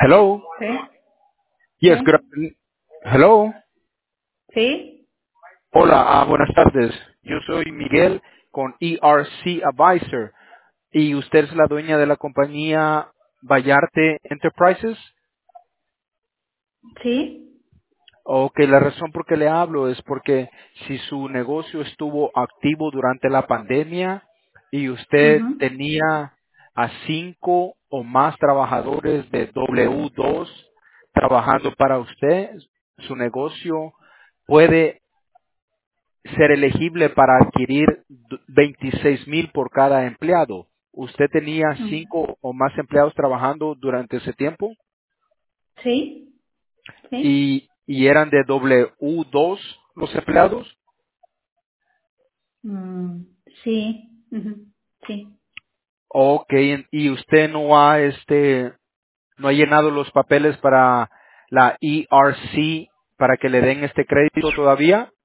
Hello. Sí, Yes, good sí, afternoon. Hello. sí, Hola, buenas tardes. Yo soy Miguel con ERC Advisor y usted es la dueña de la compañía Vallarte Enterprises. sí. Ok, la razón por que le hablo es porque si su negocio estuvo activo durante la pandemia y usted Ujú, tenía a 5 o más trabajadores de W2 trabajando para usted, su negocio puede ser elegible para adquirir 26,000 por cada empleado. ¿Usted tenía ujú. 5 o más empleados trabajando durante ese tiempo? Sí, sí. ¿Y eran de W2 los empleados? Mm, sí, ujú, sí. Ok, ¿y usted no ha llenado los papeles para la ERC para que le den este crédito todavía?